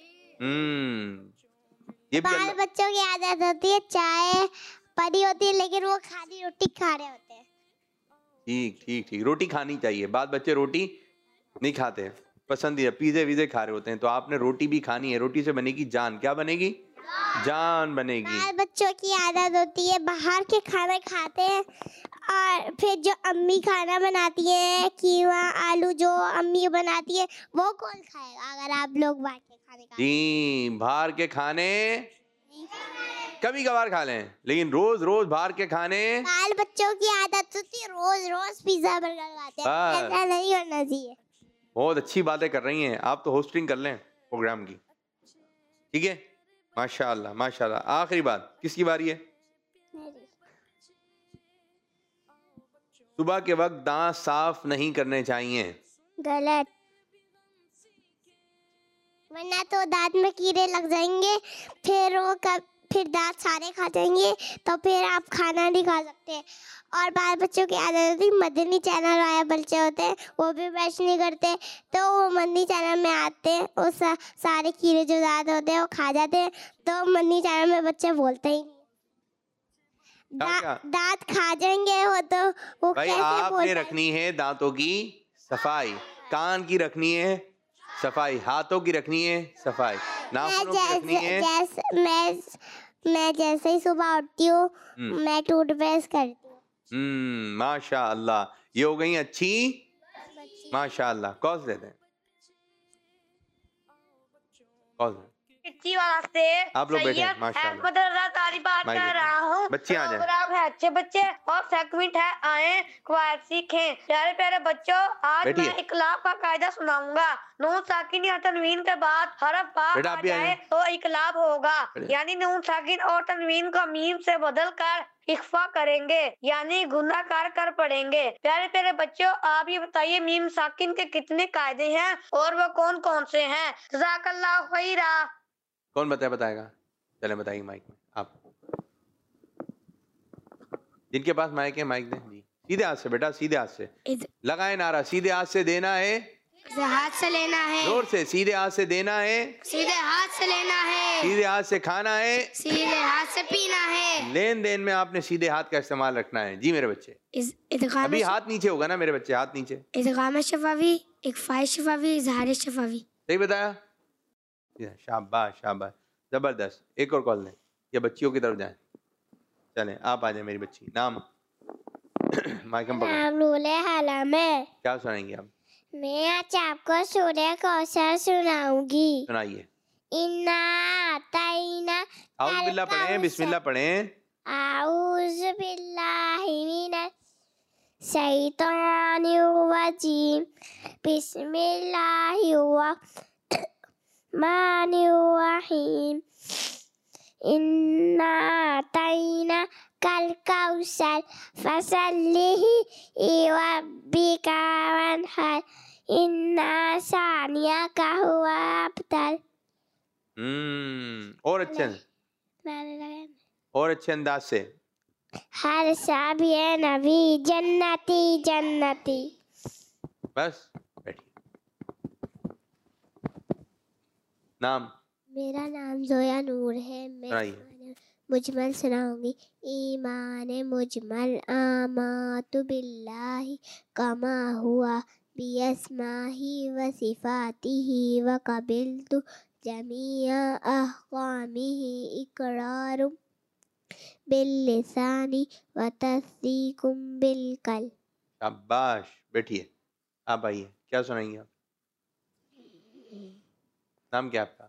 ये भी बाल बच्चों की आदत होती है, चाय पड़ी होती है लेकिन वो खाली रोटी खा रहे होते हैं। ठीक, रोटी खानी चाहिए। बाद बच्चे रोटी नहीं खाते हैं, पसंदीदा पिज़्ज़े वीज़े खा रहे होते हैं, तो आपने रोटी भी खानी है। रोटी से बनेगी जान। क्या बनेगी? जान बनेगी। बाल बच्चों की आदत होती है बाहर के खाना खाते हैं, और फिर जो अम्मी खाना बनाती है, कीमा आलू जो अम्मी बनाती है, वो कौन खाएगा अगर आप लोग बाहर के खाने खाते? जी, बाहर के खाने कभी कभार खा लें, लेकिन रोज रोज बाहर के खाने। बाल बच्चों की आदत होती है रोज रोज पिज्जा बर्गर खाते हैं, ऐसा नहीं करना चाहिए। बहुत अच्छी बातें कर रही हैं आप, तो होस्टिंग कर लें प्रोग्राम की, ठीक है? माशाअल्लाह माशाअल्लाह। आखिरी बात, किसकी बारी है? सुबह के वक्त दांत साफ नहीं करने चाहिए। गलत, वरना तो दांत में कीड़े लग जाएंगे, फिर दांत सारे खा जाएंगे, तो फिर आप खाना नहीं खा सकते। और बाल बच्चों की आदत होती है, मदनी चैनल वाले बच्चे होते हैं, वो भी ब्रश नहीं करते, तो वो मदनी चैनल में आते हैं, वो सारे कीड़े जो दांत होते हैं वो खा जाते हैं, तो मदनी चैनल में बच्चे बोलते ही नहीं। दांत खा जाएंगे वो, तो वो भाई कैसे आपने रखनी है दांतों की सफाई, कान की रखनी है सफाई, हाथों की रखनी है सफाई, नाखूनों की रखनी है। मैं जैसे ही सुबह उठती हूँ मैं टूथब्रश करती हूँ। माशाअल्लाह, ये हो गई अच्छी माशाअल्लाह। कौन से देते हैं? कौन से? आप लोग बैठे हैं माशाअल्लाह। बात कर रहा हूँ। बच्चे आ जाएं। प्रोग्राम है अच्छे बच्चे और सेगमेंट है आए क्वाइट सीखें। प्यारे प्यारे बच्चों, आज बैठिए। मैं इकलाब का कायदा सुनाऊंगा। नून साकिन या तनवीन के बाद हरफ बा बेटा, आ आप भी जाए आए। तो इकलाब होगा, यानी नून साकिन और तनवीन को मीम से बदल कर इख्फा करेंगे, यानी गुनाहगार कर पड़ेंगे। प्यारे प्यारे बच्चों, आप ये बताइए मीम साकिन के कितने कायदे हैं और वो कौन कौन से हैं? जज़ाकल्लाह खैरा। कौन बताएगा? चले बताइए माइक में आप, जिनके पास माइक है माइक दें जी। सीधे हाथ से बेटा, सीधे हाथ से लगाए नारा, सीधे हाथ से देना है सीधे हाथ से लेना है, जोर से, सीधे हाथ से देना है, सीधे हाथ से लेना है, सीधे हाथ से खाना है, सीधे हाथ से पीना है। लेन देन में आपने सीधे हाथ का इस्तेमाल रखना है। जी मेरे बच्चे, इदगाम अभी हाथ नीचे होगा ना मेरे बच्चे, हाथ नीचे। इदगाम शफावी, इख्फा शफावी, इजहार शफावी। सही बताया? शाबाश शाबाश, जबरदस्त। एक और कॉल दें या बच्चियों की तरफ जाएं। चलें आप आ जाए मेरी बच्ची। नाम माइकम पकड़। लूले हाला में क्या सुनाएंगे आप? मैं आज आपको सूर्य कौशल सुनाऊंगी। सुनाइए। इन्ना आताइना आउज़ बिल्लाह पढ़ें, बिस्मिल्लाह पढ़ें। आऊज़ बिल्लाहि मिनश शैतानिर रजीम बिस्मिल्लाहिर रहमानिर रहीम इन्ना आताइना कल कौसर फसल्लिहि लिरब्बिका वन्हर इन्ना शानिअका हुवा अब्तर। और अच्छे अंदाज से। हर साबिए नबी जन्नती जन्नती। बस बैठिए। नाम? मेरा नाम जोया नूर है। मैं सुनाइए। मुजमल सुनाऊंगी। ईमान मुजमल आमातु बिल्लाहि कमा हुआ बिअस्माहि व सिफातिहि व कबिलतु जमीआ अहकामिहि इकरारु बिल्लिसानी व तस्दीकुम बिलकल। शाबाश, बैठिए। आप आइए, क्या सुनाएंगे आप? नाम क्या आपका?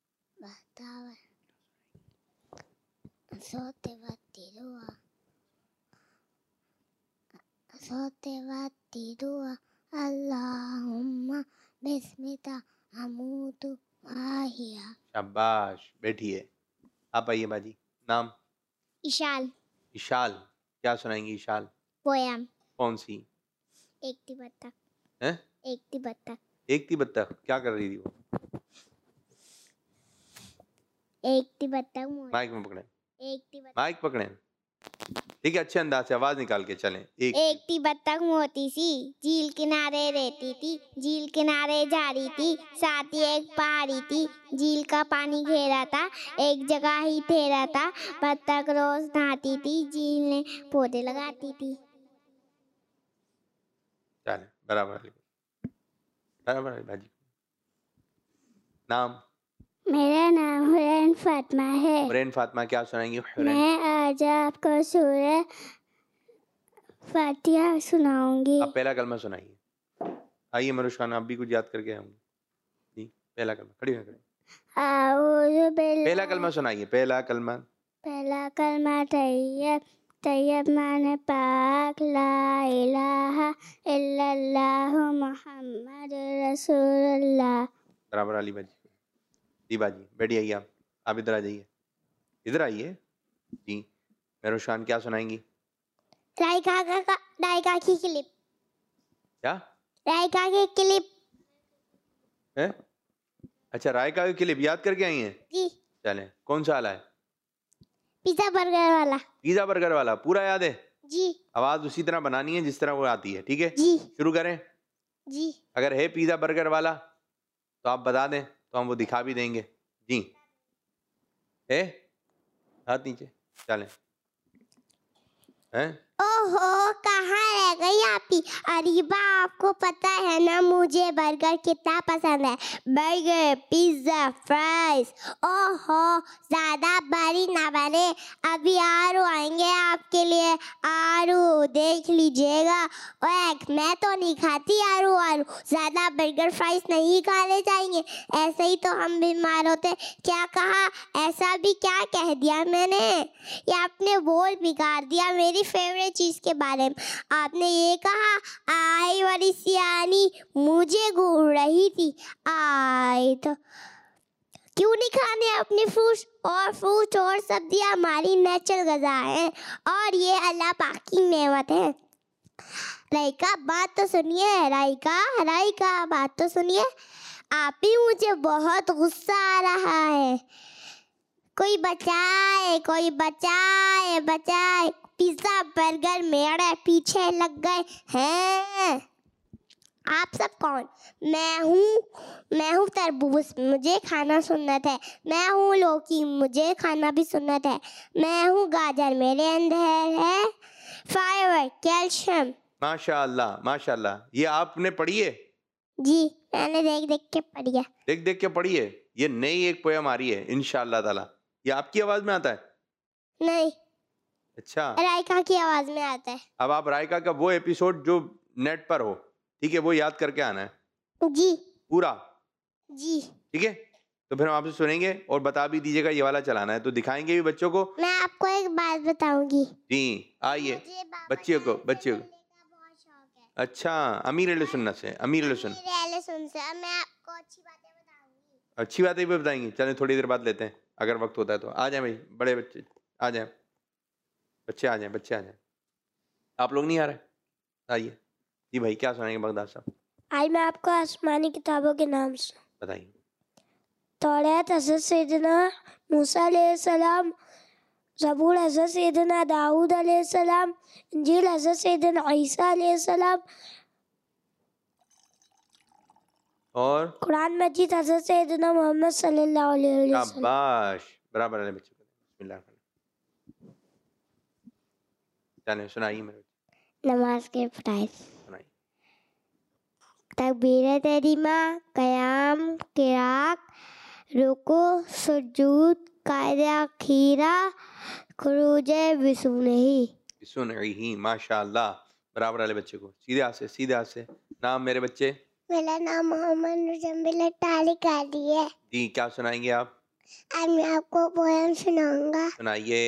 अल्लाहुम्मा बिस्मिका अमूतु वाहिया। शाबाश, बैठिए। आप आइए बाजी। नाम? इशाल। इशाल, क्या सुनाएंगी इशाल? पोयम। कौन सी? एक थी बत्तख। हैं? एक थी बत्तख। एक थी बत्तख, क्या कर रही थी वो? एक थी बत्तख। माइक में पकड़े। एक थी बत्तख। माइक पकड़े। ठीक है, अच्छे अंदाज से आवाज निकाल के चलें। एक थी बत्तख मोटी सी, झील किनारे रहती थी, झील किनारे जा रही थी, साथ ही एक पहाड़ी थी, झील का पानी घेरा था, एक जगह ही ठहरा था, बत्तख रोज नहाती थी, झील ने पौधे लगाती थी। चलें, बराबर बराबर बाजी। नाम? मेरा नाम हुरैन फातिमा है। हुरैन फातिमा, क्या सुनाएंगी हुरैन? मैं आज आपको सूरह फातिहा सुनाऊंगी। आप पहला कलमा सुनाइए। आइए मनुष खान, आप भी कुछ याद करके आऊंगी जी। पहला कलमा, खड़ी हो खड़ी। आऊज़ु बिल्लाहि। पहला कलमा सुनाइए, पहला कलमा। पहला कलमा तैयब, तैयब माने पाक, ला इलाहा इल्लल्लाहु मुहम्मद रसूलुल्लाह। बराबर अली बाजी। जी बाजी, बैठी आइए आप इधर आ जाइए, इधर आइए जी। मनुष खान, क्या सुनाएंगी? राइका की क्लिप। क्या? राइका की क्लिप है? अच्छा, रायका की क्लिप याद करके आई हैं? जी। चलें, कौन सा वाला है? पिज्जा बर्गर वाला। पिज्जा बर्गर वाला पूरा याद है? जी। आवाज उसी तरह बनानी है जिस तरह वो आती है, ठीक है? जी। शुरू करें? जी। अगर है पिज्जा बर्गर वाला तो आप बता दें तो हम वो दिखा भी देंगे जी। है? हाथ नीचे। चलें। हैं? ओहो, कहाँ रह गई आपी? अरीबा, आपको पता है ना मुझे बर्गर कितना पसंद है। Burger, pizza, fries. ओहो, ज्यादा बड़ी ना बने, अभी आरू आएंगे आपके लिए। आरू देख लीजिएगा। ओए, मैं तो नहीं खाती आरू आरू, ज्यादा बर्गर फ्राइज नहीं खाने चाहिए, ऐसे ही तो हम बीमार होते। क्या कहा? ऐसा भी क्या कह दिया मैंने? ये आपने बोल बिगाड़ दिया मेरी फेवरेट चीज के बारे में। आपने ये कहा आई वाली सियानी मुझे घूर रही थी। आई तो क्यों नहीं खाने अपने फ्रूट और सब्जियां हमारी नेचुरल ग़िज़ा है और ये अल्लाह पाक की नेमत है। राइका, बात तो सुनिए। राइका, बात तो सुनिए। आप ही, मुझे बहुत गुस्सा आ रहा है। कोई बचाए, कोई बचाए। पिज्जा बर्गर मेरे पीछे लग गए हैं। आप सब कौन? मैं हूँ तरबूज, मुझे खाना सुन्नत है। मैं हूँ लौकी, मुझे खाना भी सुन्नत है। मैं हूँ गाजर, मेरे अंदर है फाइबर, कैल्शियम। माशाअल्लाह माशाअल्लाह। ये आपने पढ़ी है? जी, मैंने देख देख के पढ़ी है। देख देख के पढ़ी है। ये नई एक पोयम आ रही है इंशाअल्लाह ताला। ये आपकी आवाज में आता है? नहीं, अच्छा, रायका की आवाज में आता है। अब आप रायका का वो एपिसोड जो नेट पर हो, ठीक है, वो याद करके आना है जी पूरा, जी। ठीक है? तो फिर हम आपसे सुनेंगे और बता भी दीजिएगा ये वाला चलाना है, तो दिखाएंगे भी बच्चों को। मैं आपको एक बात बताऊंगी। जी आइए, मुझे बाबा बच्चियों को जान से बच्चियों को। मिलने का बहुत शौक है। अच्छा, अमीर अहले सुन्नत से, अमीर अहले सुन्नत। मेरे अहले सुन से अब मैं आपको अच्छी बातें बताऊंगी। अच्छी बातें भी बताएंगे। चलें थोड़ी देर बाद लेते हैं, अगर वक्त होता है तो। आ जाए भाई, बड़े बच्चे आ जाए, बच्चे आ जाए, बच्चे आ जाए। आप लोग नहीं आ रहे? आइए जी भाई, क्या सुनाएंगे बगदाद साहब? आज मैं आपको आसमानी किताबों के नाम से बताइए। तौरात हज़रत सैयदना मूसा अलैहिस्सलाम, ज़बूर हज़रत सैयदना दाऊद अलैहिस्सलाम, इंजील हज़रत सैयदना ईसा अलैहिस्सलाम, और कुरान मजीद हज़रत सैयदना मोहम्मद सल्लल्लाहु अलैहि वसल्लम। शाबाश, बराबर है बच्चे को। बिस्मिल्लाह। चलें सुनाइए मेरे बच्चे, नमाज के फराइज़। सुनाइए। तकबीर तहरीमा, क़याम, क़िरात, रुकू, सुजूद, कायदा खीरा, खुरूजे बिसुनही। सुन रही, माशाअल्लाह, बराबर वाले बच्चे को। सीधे हाथ से, सीधे हाथ से। नाम मेरे बच्चे? मेरा नाम मोहम्मद मुजम्मिल तारिक आदि है। जी, क्या सुनाएंगे आप? आज मैं आपको पोयम सुनाऊंगा। सुनाइए।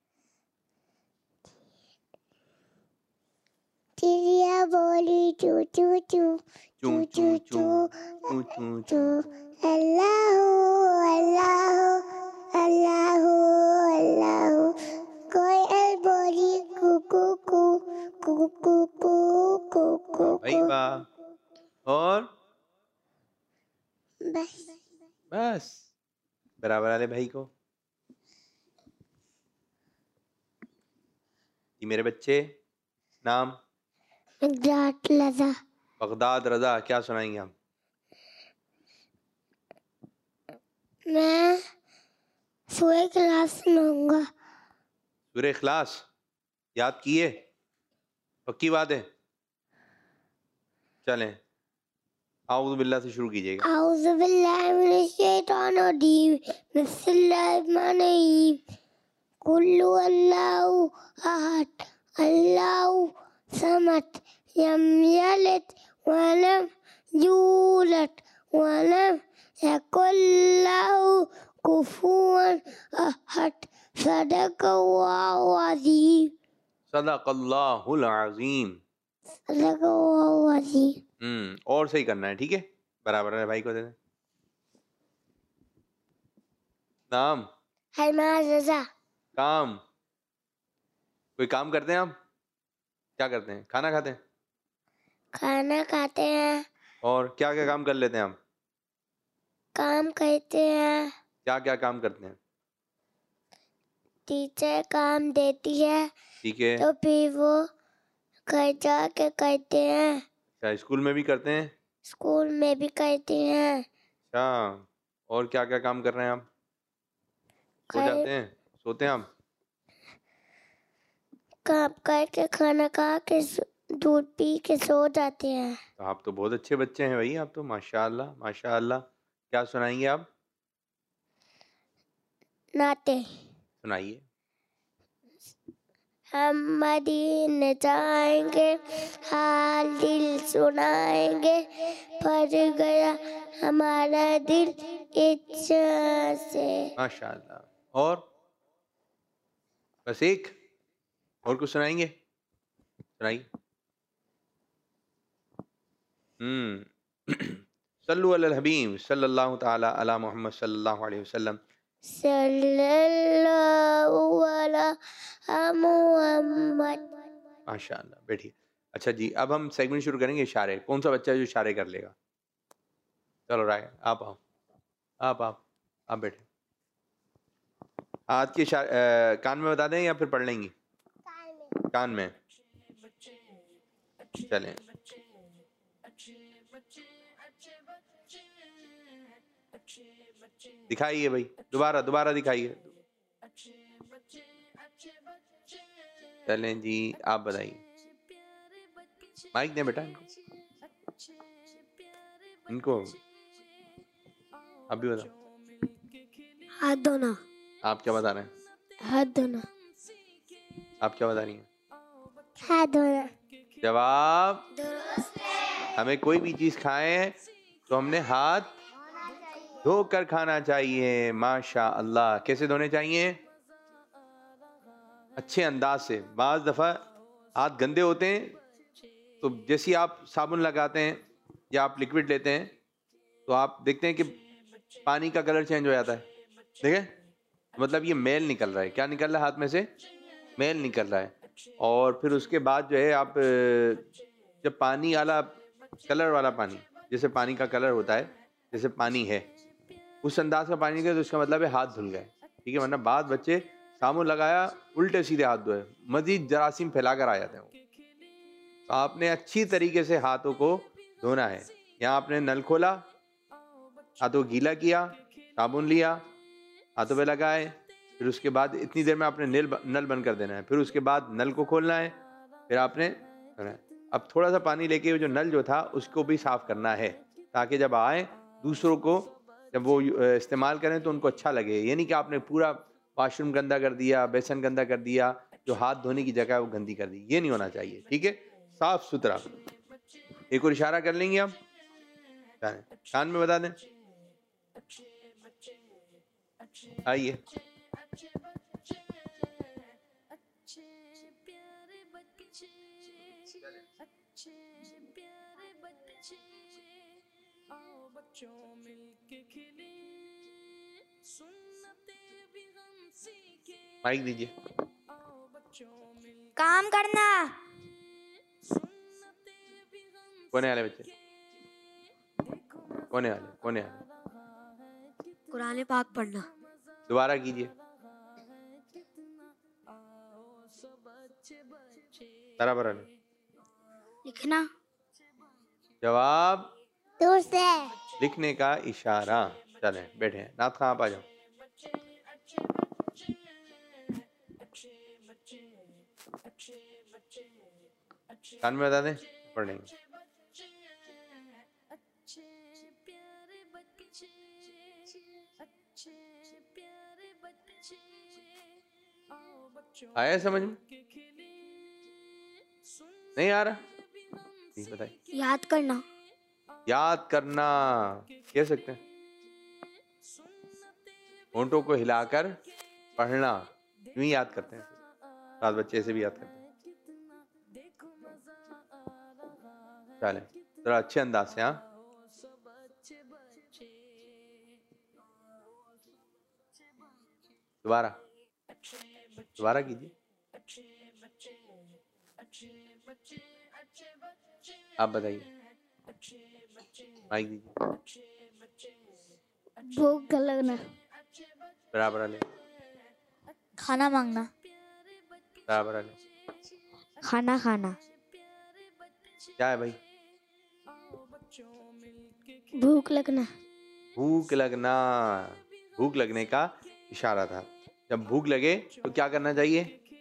चिड़िया बोली चू चू चू, चू चू चू चू चू चू। अल्लाह अल्लाह अल्लाह अल्लाह। कोयल बोली कू कू कू कू कू कू कू कू। भाई वाह। और बस। बस, बराबर वाले भाई को। जी मेरे बच्चे, नाम? बगदाद रज़ा। बगदाद रजा, क्या सुनाएंगे हम? मैं सूरह इखलास सुनाऊंगा। सूरह इखलास याद किए? पक्की बात है? चलें, आऊज़ु बिल्लाह से शुरू कीजिएगा। औज़ु बिल्लाहि मिनश शैतानिर रजीम, बिस्मिल्लाहिर रहमानिर रहीम। कुल्लु अल्लाहु अहद, अल्लाहु समद, लम यलिद व लम यूलद व लम यकुल लहू कुफुवन अहद। सदक़ल्लाहु अज़ीम। सदक़ल्लाहुल अज़ीम। सदक़ल्लाहु अज़ीम। और सही करना है, ठीक है? बराबर है भाई को दे दें। नाम? हरमान रज़ा। काम? कोई काम करते हैं आप? क्या करते हैं? खाना खाते हैं? खाना खाते हैं, और क्या क्या काम कर लेते हैं आप? काम करते हैं। क्या क्या काम करते हैं? टीचर काम देती है ठीक है। तो फिर वो घर जाके करते हैं। अच्छा, स्कूल में भी करते हैं? स्कूल में भी करते हैं। अच्छा, और क्या क्या काम कर रहे हैं आप? सो घर जाते हैं? सोते हैं आप? काम करके खाना खा के दूध पी के सो जाते हैं। तो आप तो बहुत अच्छे बच्चे हैं भाई, आप तो माशाअल्लाह माशाअल्लाह। क्या सुनाएंगे आप? नाते सुनाइए। हम मदीने जाएंगे, हाल दिल सुनाएंगे, भर गया हमारा दिल इच्छा से। माशाअल्लाह। और बस एक और कुछ सुनाएंगे? सुनाइए। सल्लु अलल हबीब सल्लल्लाहु ताला अला मोहम्मद सल्लल्लाहु अलैहि वसल्लम। सल्लल्लाहु अलैहि मुहम्मद। माशाअल्लाह, बैठिए। अच्छा जी, अब हम सेगमेंट शुरू करेंगे इशारे। कौन सा बच्चा है जो इशारे कर लेगा? चलो राय, आप आओ, आप बैठे। आज के कान में बता दें या फिर पढ़ लेंगी? कान में। चलें। दिखाइए भाई, दोबारा दोबारा दिखाइए। चलें जी, आप बताइए। माइक दें बेटा इनको, आप भी बताओ। हाथ धोना। आप क्या बता रहे हैं? हाथ धोना। आप क्या बता रही हैं? हाथ धोना। जवाब, हमें कोई भी चीज खाएं तो हमने हाथ धोकर खाना चाहिए। माशा अल्लाह। कैसे धोने चाहिए? अच्छे अंदाज से। बाज दफा हाथ गंदे होते हैं तो जैसे आप साबुन लगाते हैं या आप लिक्विड लेते हैं तो आप देखते हैं कि पानी का कलर चेंज हो जाता है, ठीक है? मतलब ये मेल निकल रहा है। क्या निकल रहा है हाथ में से? मेल निकल रहा है। और फिर उसके बाद जो है आप जब पानी वाला कलर वाला पानी, जैसे पानी का कलर होता है, जैसे पानी है उस अंदाज का पानी का, तो इसका मतलब है हाथ धुल गए, ठीक है? वरना बाद बच्चे साबुन लगाया उल्टे सीधे हाथ धोए, मजीद जरासीम फैलाकर आ जाते हैं। तो आपने अच्छी तरीके से हाथों को धोना है। यहाँ आपने नल खोला, हाथों को गीला किया, साबुन लिया, हाथों पे लगाए, फिर उसके बाद इतनी देर में आपने नल बंद कर देना है। फिर उसके बाद नल को खोलना है, फिर आपने अब थोड़ा सा पानी लेके जो नल जो था उसको भी साफ करना है, ताकि जब आए दूसरों को जब वो इस्तेमाल करें तो उनको अच्छा लगे। ये नहीं कि आपने पूरा वॉशरूम गंदा कर दिया, बेसन गंदा कर दिया, जो हाथ धोने की जगह है वो गंदी कर दी। ये नहीं होना चाहिए, ठीक है? साफ सुथरा। एक और इशारा कर लेंगे आप, कान में बता दें। आइए, माइक दीजिए। काम करना। कोने वाले बच्चे, कोने वाले, कोने वाले, कुरान पाक पढ़ना। दोबारा कीजिए। बराबर वाले। लिखना। जवाब, दूर से। लिखने का इशारा। चलें बैठे हैं। नाथ खां आप आ जाओ। कान में बता दें, पढ़ लेंगे। आया समझ में? नहीं आ रहा? बताइए। याद करना। याद करना कह सकते हैं। होंठों को हिलाकर पढ़ना, यूं ही याद करते हैं। सात बच्चे ऐसे भी याद करते हैं। चले थोड़ा अच्छे अंदाज से। हाँ, दोबारा दोबारा कीजिए। आप बताइए। माइक दीजिए। भूख लगना। बराबर वाले। खाना मांगना। बराबर वाले। खाना खाना। क्या है भाई? भूख लगना। भूख लगना, भूख लगने का इशारा था। जब भूख लगे तो क्या करना चाहिए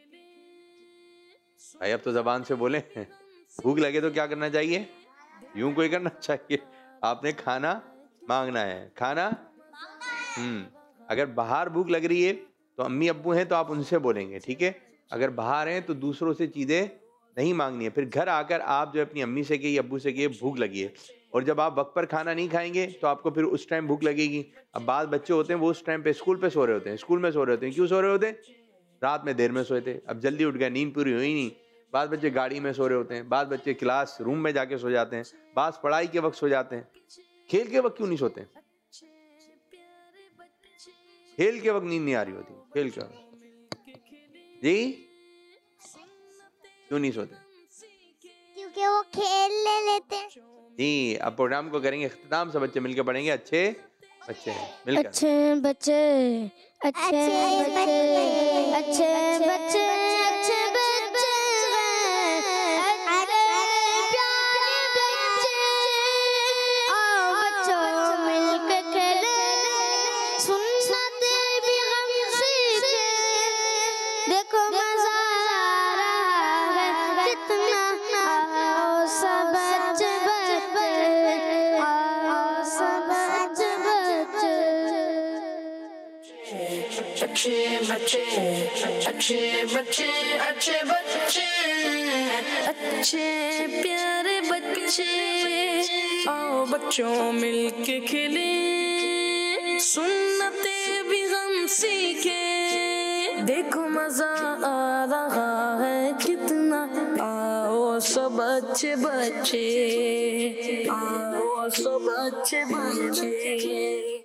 भाई? अब तो जबान से बोले। भूख लगे तो क्या करना चाहिए? यूं कोई करना चाहिए? आपने खाना मांगना है। खाना अगर बाहर भूख लग रही है तो अम्मी अब्बू हैं तो आप उनसे बोलेंगे, ठीक है? अगर बाहर हैं तो दूसरों से चीज़ें नहीं मांगनी है। फिर घर आकर आप जो अपनी अम्मी से कहिए, अब्बू से कहिए भूख लगी है। और जब आप वक्त पर खाना नहीं खाएंगे तो आपको फिर उस टाइम भूख लगेगी। अब बाद बच्चे होते हैं वो उस टाइम पे स्कूल पे सो रहे होते हैं, स्कूल में सो रहे होते हैं। क्यों सो रहे होते हैं? रात में देर में सोए थे, अब जल्दी उठ गए, नींद पूरी हुई नहीं। बाद बच्चे गाड़ी में सो रहे होते हैं, बाद बच्चे क्लास रूम में जाके सो जाते हैं, बाद पढ़ाई के वक्त सो जाते हैं। खेल के वक्त क्यों नहीं सोते? खेल के वक्त नींद नहीं आ रही होती? खेल के वक्त जी क्यों नहीं सोते? क्योंकि वो खेल ले लेते हैं। जी, अब प्रोग्राम को करेंगे इख्तिताम, सब बच्चे मिलकर पढ़ेंगे। अच्छे बच्चे मिलकर। अच्छे बच्चे, अच्छे बच्चे, अच्छे बच्चे, अच्छे बच्चे, बच्चे, अच्छे बच्चे, अच्छे बच्चे, अच्छे प्यारे बच्चे। आओ बच्चों मिलके खेले, सुन्नते भी हम सीखे, देखो मजा आ रहा है कितना। आओ सब अच्छे बच्चे, आओ सब अच्छे बच्चे।